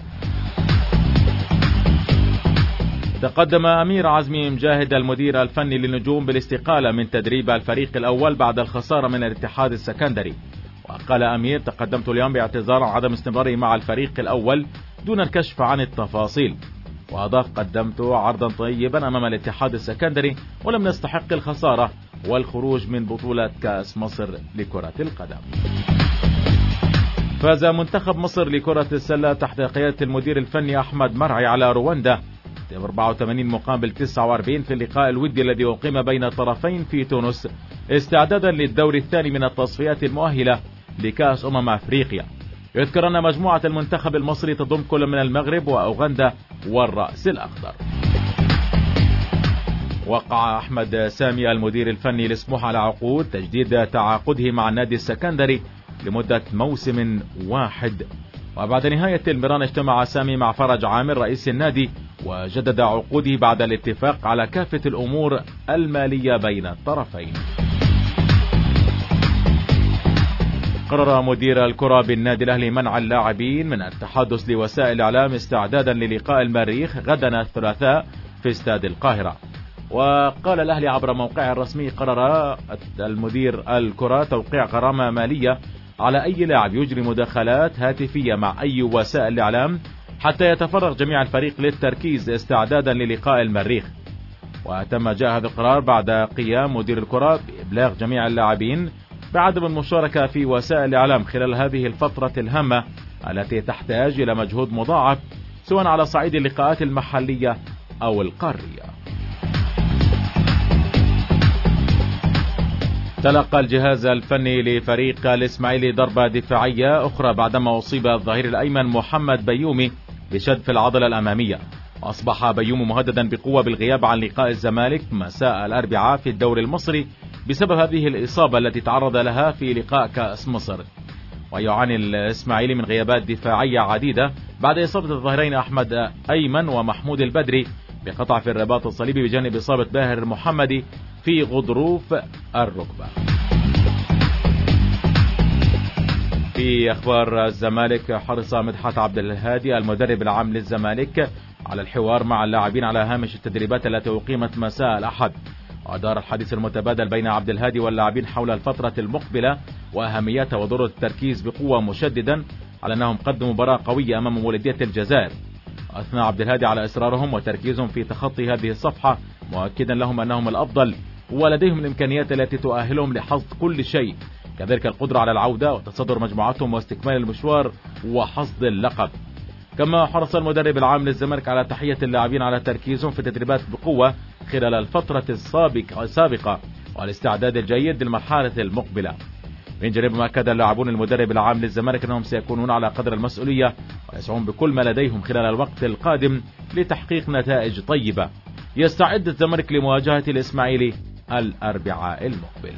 S7: تقدم أمير عزمي مجاهد المدير الفني للنجوم بالاستقالة من تدريب الفريق الأول بعد الخسارة من الاتحاد السكندري. وقال أمير: تقدمت اليوم باعتذار عن عدم استمراري مع الفريق الأول دون الكشف عن التفاصيل. وأضاف: قدمت عرضا طيبا أمام الاتحاد السكندري ولم نستحق الخسارة والخروج من بطولة كأس مصر لكرة القدم. فاز منتخب مصر لكرة السلة تحت قيادة المدير الفني أحمد مرعي على رواندا 84 مقابل 49 في اللقاء الودي الذي أقيم بين الطرفين في تونس استعدادا للدور الثاني من التصفيات المؤهلة لكأس أفريقيا. يذكر أن مجموعة المنتخب المصري تضم كل من المغرب وأوغندا والرأس الأخضر. وقع أحمد سامي المدير الفني لسموحة على عقود تجديد تعاقده مع النادي السكندري لمدة موسم واحد. وبعد نهاية المران اجتمع سامي مع فرج عامر رئيس النادي وجدد عقوده بعد الاتفاق على كافة الأمور المالية بين الطرفين. قرر مدير الكرة بالنادي الأهلي منع اللاعبين من التحدث لوسائل الإعلام استعدادا للقاء المريخ غدا الثلاثاء في استاد القاهرة. وقال الأهلي عبر موقعه الرسمي: قرر المدير الكرة توقيع غرامة مالية على أي لاعب يجري مداخلات هاتفية مع أي وسائل الإعلام حتى يتفرغ جميع الفريق للتركيز استعدادا للقاء المريخ. وتم جاء هذا القرار بعد قيام مدير الكرة بإبلاغ جميع اللاعبين بعدم المشاركة في وسائل الإعلام خلال هذه الفترة الهامة التي تحتاج إلى مجهود مضاعف سواء على صعيد اللقاءات المحلية أو القارية. تلقى الجهاز الفني لفريق الإسماعيلي ضربة دفاعية أخرى بعدما أصيب الظهير الأيمن محمد بيومي بشد في العضلة الأمامية. أصبح بيومي مهددا بقوة بالغياب عن لقاء الزمالك مساء الأربعاء في الدوري المصري بسبب هذه الإصابة التي تعرض لها في لقاء كأس مصر. ويعاني الإسماعيلي من غيابات دفاعية عديدة بعد إصابة الظهيرين أحمد أيمن ومحمود البدري بقطع في الرباط الصليبي بجانب إصابة باهر المحمدي في غضروف الركبة. في أخبار الزمالك، حرص مدحت عبد الهادي المدرب العام للزمالك على الحوار مع اللاعبين على هامش التدريبات التي أقيمت مساء الأحد. ودار الحديث المتبادل بين عبد الهادي واللاعبين حول الفترة المقبلة وأهميتها وضرورة التركيز بقوة، مشددا على أنهم قدموا مباراة قوية أمام مولودية الجزائر. أثنى عبد الهادي على إصرارهم وتركيزهم في تخطي هذه الصفحة، مؤكدا لهم أنهم الأفضل ولديهم الإمكانيات التي تؤهلهم لحصد كل شيء، كذلك القدرة على العودة وتصدر مجموعتهم واستكمال المشوار وحصد اللقب. كما حرص المدرب العام للزمالك على تحية اللاعبين على تركيزهم في التدريبات بقوة خلال الفترة السابقة والاستعداد الجيد للمرحلة المقبلة. من جانبهم أكد اللاعبون المدرب العام للزمالك أنهم سيكونون على قدر المسؤولية ويسعون بكل ما لديهم خلال الوقت القادم لتحقيق نتائج طيبة. يستعد الزمالك لمواجهة الإسماعيلي الأربعاء المقبل.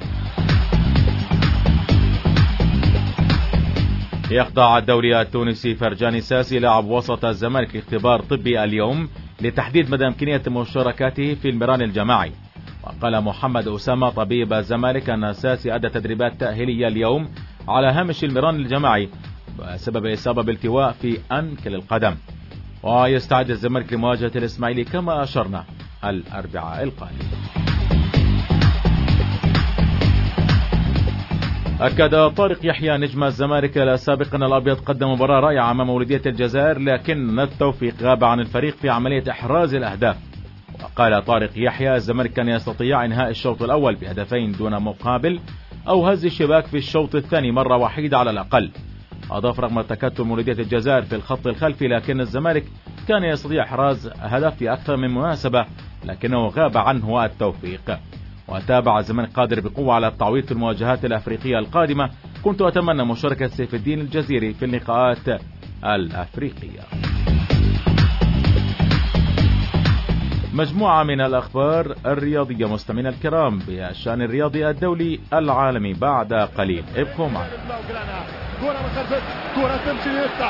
S7: يخضع الدوري التونسي فرجاني ساسي لاعب وسط الزمالك لاختبار طبي اليوم لتحديد مدى إمكانية مشاركته في المران الجماعي. وقال محمد أسامة طبيب الزمالك أن ساسي أدى تدريبات تأهيلية اليوم على هامش المران الجماعي بسبب إصابة بالتواء في أنكل القدم. ويستعد الزمالك لمواجهة الإسماعيلي كما أشرنا الأربعاء القادم. أكد طارق يحيى نجم الزمالك السابق أن الأبيض قدم مباراة رائعة أمام مولودية الجزائر، لكن التوفيق غاب عن الفريق في عملية إحراز الأهداف. وقال طارق يحيى الزمالك كان يستطيع إنهاء الشوط الأول بهدفين دون مقابل أو هز الشباك في الشوط الثاني مرة واحدة على الأقل. أضاف رغم تكتل مولودية الجزائر في الخط الخلفي لكن الزمالك كان يستطيع إحراز هدف في أكثر من مناسبة لكنه غاب عنه التوفيق. وتابع الزمالك قادر بقوة على التعويض في المواجهات الأفريقية القادمة. كنت أتمنى مشاركة سيف الدين الجزيري في اللقاءات الأفريقية. مجموعة من الأخبار الرياضية مستمعينا الكرام بالشأن الرياضي الدولي العالمي بعد قليل. ابقوا معنا.
S1: كرة ما خرجت، كرة تمشي نيستا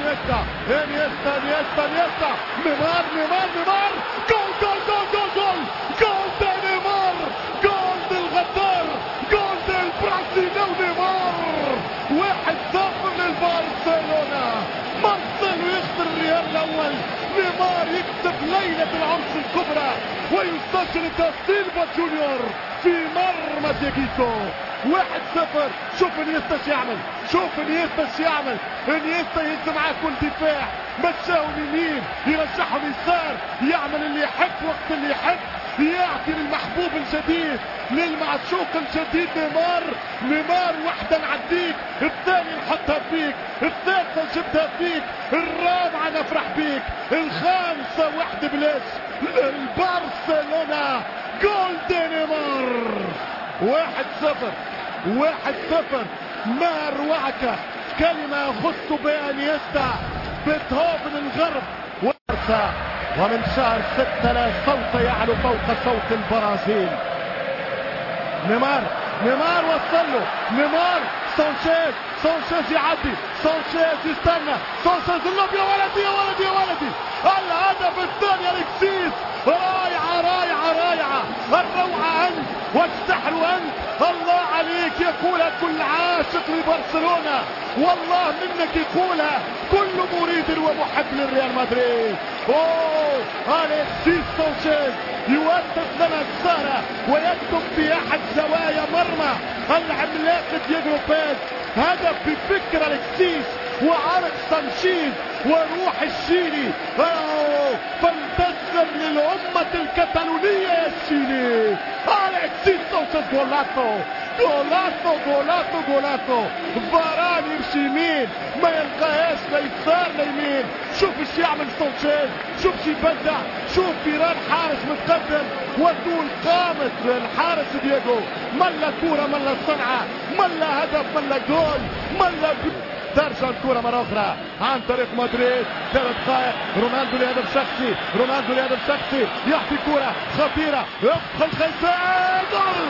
S1: نيمار جول جول جول جول جول جول ده نيمار، جول للغدار، جول للبرازيلي نيمار. 1-0 للبرشلونة. مارسيلو يخسر الريال الأول، نيمار يكسب ليلة العرس الكبرى ويسجل دا سيلفا جونيور في مرمى دياغيتو. 1-0. شوف انيستا يعمل، انيستا يهز معاه كل دفاع، مشاهم يمين يرجعهم يسار، يعمل اللي يحب وقت اللي يحب، يعطي للمحبوب الجديد للمعشوق الجديد نيمار واحدة نعديك، الثاني نحطها فيك، الثالثة نجبدها فيك، الرابعة نفرح بيك، الخامسة واحدة بلاش البرشلونة. جول دي نيمار. 1-0 ما روعك، كلمة يخص بها انيستا، بيتهوفن الغرب. ومن شهر 6 لا صوت يعلو فوق صوت البرازيل. نيمار وصله، نيمار سانشيز يعدي، سانشيز يستنى، سانشيز اللوب، يا ولدي الهدف الثاني الكسيس. رائعة الروعة أنت والسحر أنت، الله عليك يقولها كل عاشق لبرشلونة، والله منك يقولها كل مريد ومحب للريال مدريد. أليكسيس سانشيز يوقف لنا السهرة ويكتب في أحد زوايا مرمى العملاق دييغو لوبيز. هدف بفكر أليكسيس وعرق سانشيز وروح الشيلي. فانتصر للأمة الكتالونية يا الشيلي. أليكسيس سانشيز جولاتو. فاران يمشي يمين ما يلقاهاش لا يسار لا يمين. شوف ايش يعمل سانشيز، شوف ايش يبدع، شوف فيران حارس متقدم وطول قامت الحارس دييغو. ملا كورة ملا صنعة ملا هدف ملا جول ملا ترجع الكرة مرة أخرى عن طريق مدريد. 3 دقائق، رونالدو لهدف شخصي يعطي كرة خطيرة، يدخل خيزي،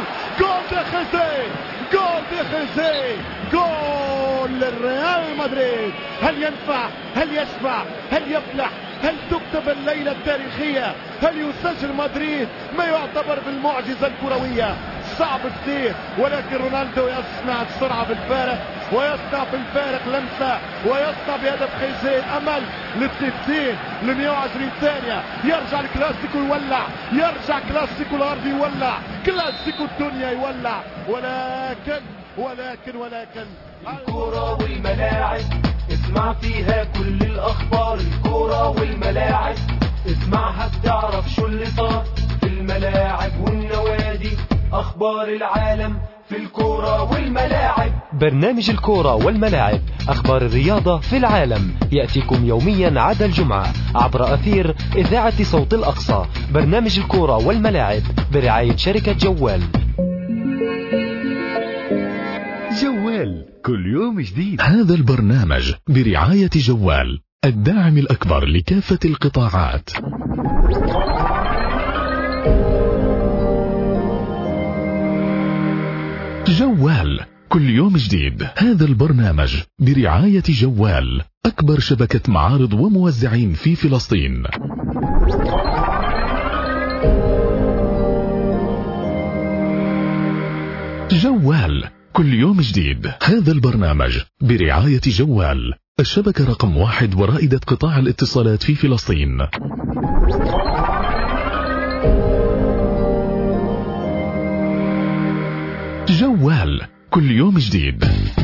S1: جول دي خيزي، جول للريال مدريد. هل ينفع؟ هل يشفع؟ هل يفلح؟ هل تكتب الليلة التاريخية؟ هل يسجل مدريد ما يعتبر بالمعجزة الكروية؟ صعب كثير، ولكن رونالدو يصنع السرعة بالفارق، ويصنع بالفارق لمسة، ويصنع بهدف خيزي الأمل لل60 ل120 ثانية. يرجع الكلاسيكو يولع، يرجع كلاسيكو الأرض يولع، كلاسيكو الدنيا يولع. ولكن
S4: الكرة والملاعب اسمع فيها كل الأخبار. الكرة والملاعب اسمعها بتعرف شو اللي صار في الملاعب والنوادي. أخبار العالم في الكرة والملاعب.
S5: برنامج الكرة والملاعب، أخبار الرياضة في العالم، يأتيكم يوميا عدا الجمعة عبر أثير إذاعة صوت الأقصى. برنامج الكرة والملاعب برعاية شركة جوال.
S6: جوال كل يوم جديد. هذا البرنامج برعاية جوال، الداعم الأكبر لكافة القطاعات. جوال كل يوم جديد. هذا البرنامج برعاية جوال، أكبر شبكة معارض وموزعين في فلسطين. جوال كل يوم جديد. هذا البرنامج برعاية جوال، الشبكة رقم 1 ورائدة قطاع الاتصالات في فلسطين. جوال كل يوم جديد.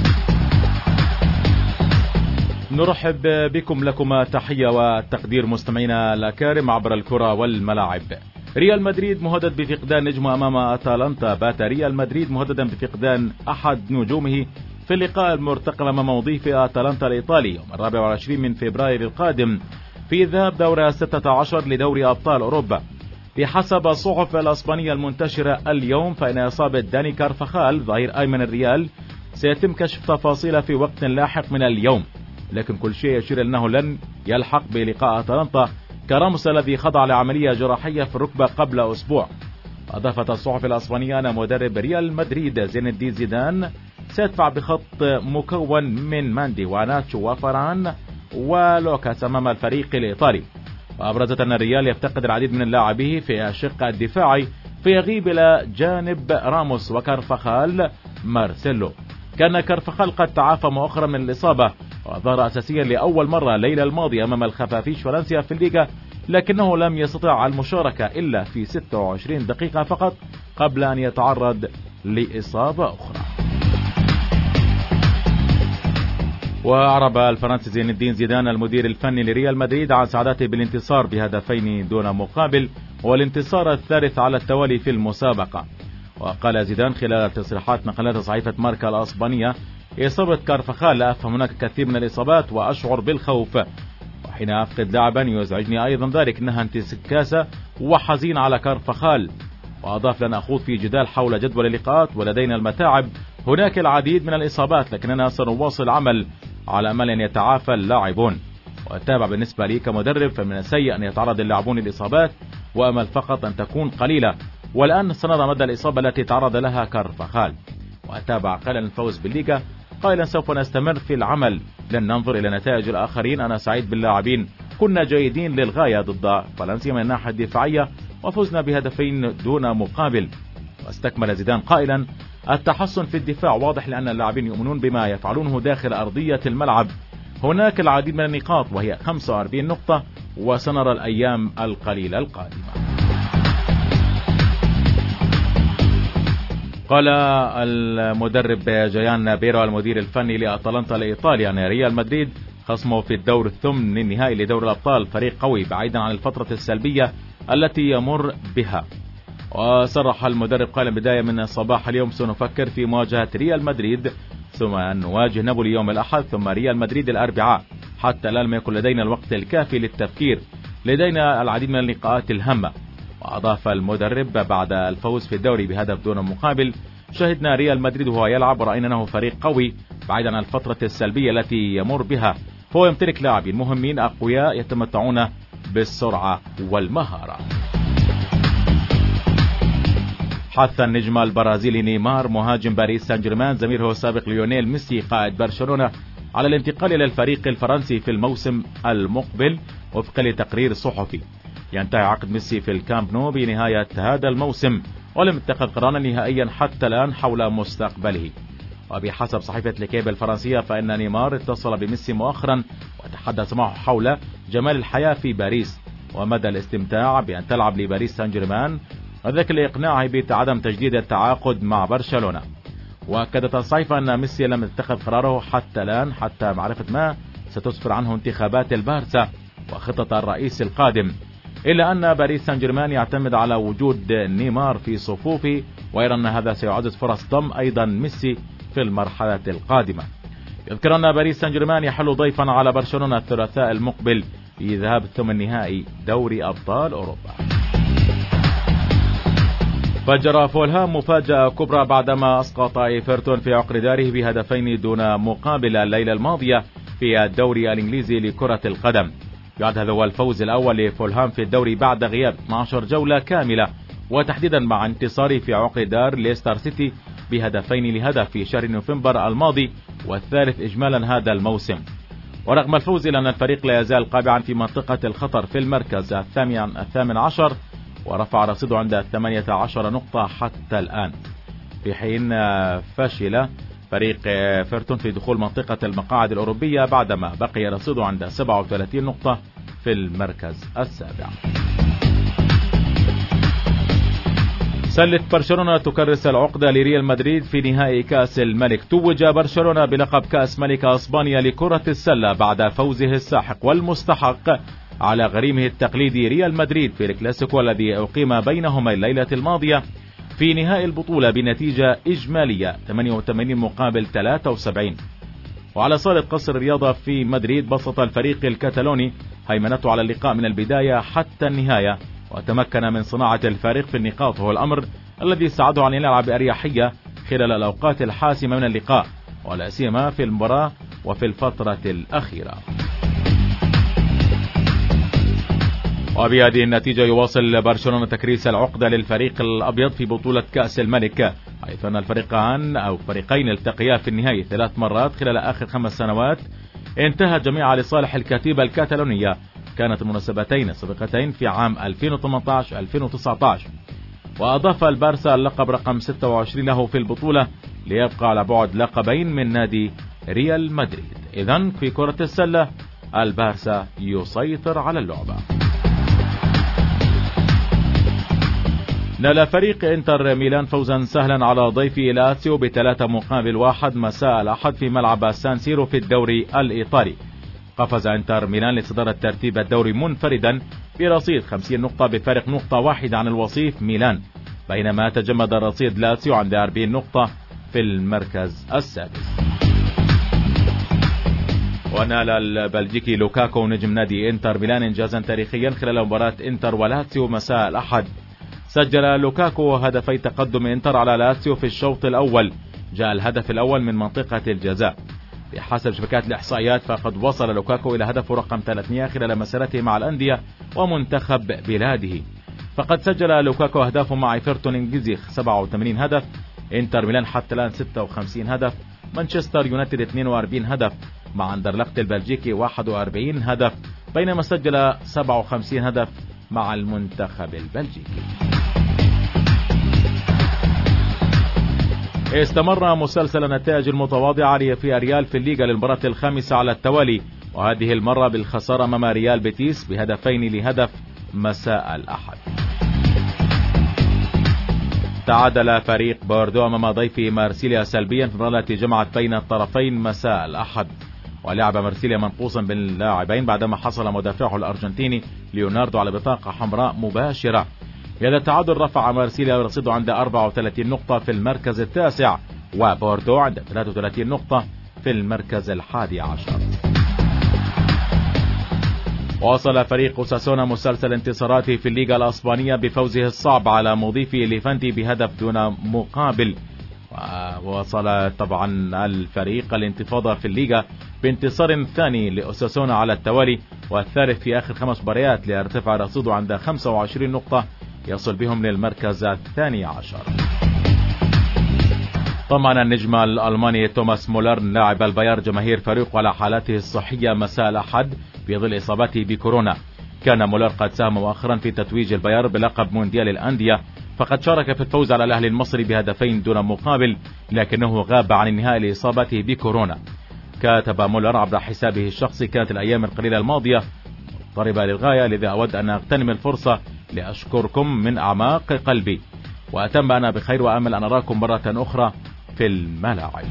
S7: نرحب بكم، لكم تحية والتقدير مستمعينا الأكارم عبر الكرة والملاعب. ريال مدريد مهدد بفقدان نجمه أمام أتلانتا. بات ريال مدريد مهددا بفقدان أحد نجومه في اللقاء المرتقب أمام وظيفة أتلانتا الإيطالي يوم 24 من فبراير القادم في ذهاب دور 16 لدوري أبطال أوروبا. بحسب الصحف الأسبانية المنتشرة اليوم، فإن إصابة داني كارفاخال ظهير أيمن الريال سيتم كشف تفاصيلها في وقت لاحق من اليوم، لكن كل شيء يشير أنه لن يلحق بلقاء أتلانتا كراموس الذي خضع لعملية جراحية في الركبة قبل أسبوع. أضافت الصحف الأسبانية أن مدرب ريال مدريد زين الدين زيدان سيدفع بخط مكون من ماندي وناتشو وفران ولوكاس أمام الفريق الإيطالي. وأبرزت أن الريال يفتقد العديد من لاعبيه في الشق الدفاعي، فيغيب إلى جانب راموس وكارفخال مارسيلو. كان كارفخال قد تعافى مؤخرا من الإصابة وظهر أساسيا لأول مرة الليلة الماضية أمام الخفافيش فالنسيا في الليغا، لكنه لم يستطع المشاركة إلا في 26 دقيقة فقط قبل أن يتعرض لإصابة أخرى. وأعرب الفرنسي زين الدين زيدان المدير الفني لريال مدريد عن سعادته بالانتصار بهدفين دون مقابل والانتصار الثالث على التوالي في المسابقة. وقال زيدان خلال تصريحات نقلتها صحيفة ماركا الأسبانية: إصابة كارفخال لا أفهم، هناك كثير من الإصابات وأشعر بالخوف، وحين أفقد لاعبا يزعجني أيضا ذلك، إنها انتكاسة وحزين على كارفخال. وأضاف: لن أخوض في جدال حول جدول اللقاءات ولدينا المتاعب، هناك العديد من الإصابات لكننا سنواصل عمل على أمل أن يتعافى اللاعبون. وأتابع: بالنسبة لي كمدرب فمن السيء أن يتعرض اللاعبون للإصابات وأمل فقط أن تكون قليلة، والآن سنرى مدى الإصابة التي تعرض لها كارفخال. وأتابع قائلا: الفوز بالليغا، قائلا: سوف نستمر في العمل، لن ننظر إلى نتائج الآخرين، أنا سعيد باللاعبين، كنا جيدين للغاية ضد فالنسيا من الناحية الدفاعية وفزنا بهدفين دون مقابل. واستكمل زيدان قائلا: التحسن في الدفاع واضح لأن اللاعبين يؤمنون بما يفعلونه داخل أرضية الملعب، هناك العديد من النقاط وهي 45 نقطة وسنرى الأيام القليلة القادمة. قال المدرب جيان بيرو المدير الفني لأتلانتا لإيطاليا أن ريال مدريد خصمه في الدور الثمن النهائي لدور الأبطال فريق قوي بعيدا عن الفترة السلبية التي يمر بها. وصرح المدرب قال: بداية من صباح اليوم سنفكر في مواجهة ريال مدريد، ثم نواجه نابولي يوم الأحد، ثم ريال مدريد الأربعاء. حتى الآن لم يكن لدينا الوقت الكافي للتفكير، لدينا العديد من اللقاءات الهامة. وأضاف المدرب: بعد الفوز في الدوري بهدف دون مقابل شهدنا ريال مدريد وهو يلعب ورأينا أنه فريق قوي بعيدا عن الفترة السلبية التي يمر بها، فهو يمتلك لاعبين مهمين أقوياء يتمتعون بالسرعة والمهارة. حث النجم البرازيلي نيمار مهاجم باريس سان جيرمان زميله السابق ليونيل ميسي قائد برشلونة على الانتقال إلى الفريق الفرنسي في الموسم المقبل وفقا لتقرير صحفي. ينتهي عقد ميسي في الكامب نو بنهاية هذا الموسم ولم يتخذ قرارا نهائيا حتى الآن حول مستقبله. وبحسب صحيفة ليكيب الفرنسية فإن نيمار اتصل بميسي مؤخرا وتحدث معه حول جمال الحياة في باريس ومدى الاستمتاع بأن تلعب لباريس سان جيرمان، وذلك لإقناعه بعدم تجديد التعاقد مع برشلونة. وأكدت الصحيفة أن ميسي لم يتخذ قراره حتى الآن حتى معرفة ما ستسفر عنه انتخابات البارسا وخطط الرئيس القادم، إلا أن باريس سان جيرمان يعتمد على وجود نيمار في صفوفه ويرى أن هذا سيعزز فرص ضم أيضا ميسي في المرحلة القادمة. يذكر أن باريس سان جيرمان يحل ضيفا على برشلونة الثلاثاء المقبل في ذهاب ثمن نهائي دوري أبطال أوروبا. فجر فولهام مفاجأة كبرى بعدما أسقط إيفرتون في عقر داره بهدفين دون مقابل الليلة الماضية في الدوري الإنجليزي لكرة القدم. يعد هذا هو الفوز الأول لفولهام في الدوري بعد غياب 12 جولة كاملة، وتحديدا مع انتصاره في عقر دار ليستر سيتي بهدفين لهدف في شهر نوفمبر الماضي والثالث إجمالا هذا الموسم. ورغم الفوز إلا أن الفريق لا يزال قابعا في منطقة الخطر في المركز الثامن عشر ورفع رصيده عند 18 نقطة حتى الآن، في حين فشل فريق إيفرتون في دخول منطقة المقاعد الأوروبية بعدما بقي رصيده عند 37 نقطة في المركز السابع. سلة برشلونة تكرس العقدة لريال مدريد في نهائي كأس الملك. توج برشلونة بلقب كأس ملك أسبانيا لكرة السلة بعد فوزه الساحق والمستحق على غريمه التقليدي ريال مدريد في الكلاسيكو الذي أقيم بينهما الليلة الماضية في نهائي البطولة بنتيجة إجمالية 88 مقابل 73. وعلى صالة قصر الرياضة في مدريد بسط الفريق الكتالوني هيمنته على اللقاء من البداية حتى النهاية وتمكن من صناعة الفارق في النقاط، وهو الأمر الذي ساعده أن يلعب بأريحية خلال الأوقات الحاسمة من اللقاء ولا سيما في المباراة وفي الفترة الأخيرة. وبهذه النتيجة يواصل برشلونة تكريس العقدة للفريق الأبيض في بطولة كأس الملك، حيث أن فريقين التقيا في النهائي 3 مرات خلال آخر 5 سنوات، انتهى جميعا لصالح الكتيبة الكاتالونية. كانت المناسبتين السابقتين في عام 2018-2019. وأضاف البارسا اللقب رقم 26 له في البطولة، ليبقى على بعد لقبين من نادي ريال مدريد. إذن في كرة السلة البارسا يسيطر على اللعبة. نال فريق انتر ميلان فوزا سهلا على ضيفه لاتسيو ب3-1 مساء الأحد في ملعب سان سيرو في الدوري الإيطالي. قفز انتر ميلان لصدارة ترتيب الدوري منفردا برصيد 50 نقطة بفارق نقطة واحدة عن الوصيف ميلان، بينما تجمد رصيد لاتسيو عند 40 نقطة في المركز السادس. ونال البلجيكي لوكاكو نجم نادي انتر ميلان انجازا تاريخيا خلال مباراة انتر ولاتسيو مساء الأحد. سجل لوكاكو هدفي تقدم انتر على لاتسيو في الشوط الأول. جاء الهدف الأول من منطقة الجزاء. بحسب شبكات الإحصائيات فقد وصل لوكاكو إلى هدفه رقم 300 خلال مسيرته مع الأندية ومنتخب بلاده. فقد سجل لوكاكو أهدافه مع ايفرتون انجليزي 87 هدف، انتر ميلان حتى الآن 56 هدف، مانشستر يونايتد 42 هدف، مع اندرلخت البلجيكي 41 هدف، بينما سجل 57 هدف مع المنتخب البلجيكي. استمر مسلسل النتائج المتواضعة في ريال في الليغا للمرة الخامسة على التوالي، وهذه المرة بالخسارة أمام ريال بيتيس ب2-1 مساء الأحد. تعادل فريق بوردو أمام ضيفه مارسيليا سلبيا في المباراة التي جمعت بين الطرفين مساء الأحد، ولعب مارسيليا منقوصا باللاعبين بعدما حصل مدافعه الأرجنتيني ليوناردو على بطاقة حمراء مباشرة. بهذا التعادل رفع مارسيليا رصيده عند 34 نقطة في المركز التاسع، وبوردو عند 33 نقطة في المركز 11. واصل فريق أوساسونا مسلسل انتصاراته في الليغا الأسبانية بفوزه الصعب على مضيفه ليفانتي بهدف دون مقابل. ووصل طبعا الفريق الانتفاضة في الليغا بانتصار ثاني لأوساسونا على التوالي، والثالث في آخر 5 مباريات، ليرتفع رصيده عند 25 نقطة يصل بهم للمركز 12. طبعا النجم الألماني توماس مولر لاعب الباير جماهير فريقه على حالته الصحية مساء الأحد في ظل إصابته بكورونا. كان مولر قد ساهم مؤخرا في تتويج الباير بلقب مونديال الأندية، فقد شارك في الفوز على الأهلي المصري بهدفين دون مقابل، لكنه غاب عن النهائي لإصابته بكورونا. كتب مولر عبر حسابه الشخصي: كانت الأيام القليلة الماضية مضطربة للغاية، لذا أود أن أغتنم الفرصة لأشكركم من أعماق قلبي، وأتم أنا بخير وأمل أن أراكم مرة أخرى في الملاعب.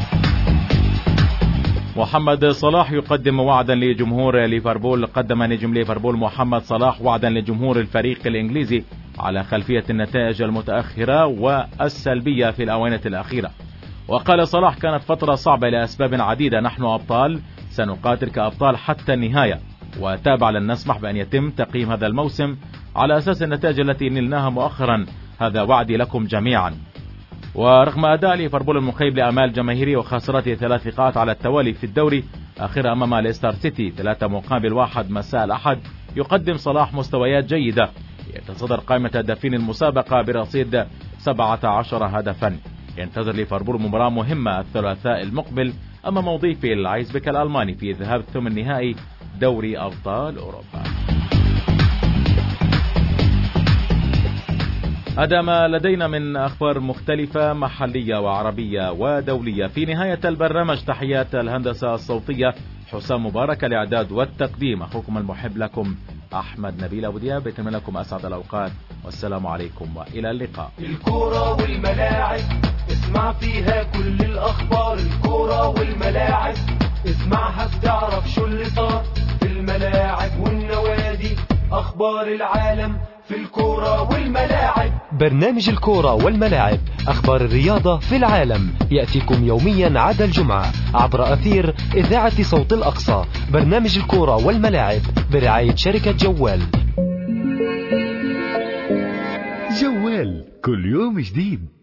S7: محمد صلاح يقدم وعدا لجمهور ليفربول. قدم نجم ليفربول محمد صلاح وعدا لجمهور الفريق الإنجليزي على خلفية النتائج المتأخرة والسلبية في الآونة الأخيرة. وقال صلاح: كانت فترة صعبة لأسباب عديدة، نحن أبطال، سنقاتل كأبطال حتى النهاية. وتابع: لن نسمح بأن يتم تقييم هذا الموسم على أساس النتائج التي نلناها مؤخرا، هذا وعدي لكم جميعا. ورغم أداء ليفربول المخيب لأمال جماهيري وخسارته 3 نقاط على التوالي في الدوري، آخر أمام ليستر سيتي 3-1 مساء الأحد، يقدم صلاح مستويات جيدة، يتصدر قائمة هدافين المسابقة برصيد 17 هدفا. ينتظر ليفربول مباراة مهمة الثلاثاء المقبل أمام مضيفه العايزبيك الألماني في ذهاب ثمن نهائي دوري أبطال أوروبا. هذا ما لدينا من أخبار مختلفة محلية وعربية ودولية. في نهاية البرنامج تحيات الهندسة الصوتية حسام مبارك، الإعداد والتقديم أخوكم المحب لكم أحمد نبيل أبو دياب. بيتم لكم أسعد الأوقات والسلام عليكم وإلى اللقاء.
S4: الكرة والملاعب اسمع فيها كل الأخبار، الكرة والملاعب اسمعها بتعرف شو اللي صار في الملاعب والنوادي، أخبار العالم في الكرة والملاعب.
S5: برنامج الكرة والملاعب، أخبار الرياضة في العالم، يأتيكم يوميا عدا الجمعة عبر أثير إذاعة صوت الأقصى. برنامج الكرة والملاعب برعاية شركة جوال.
S10: جوال كل يوم جديد.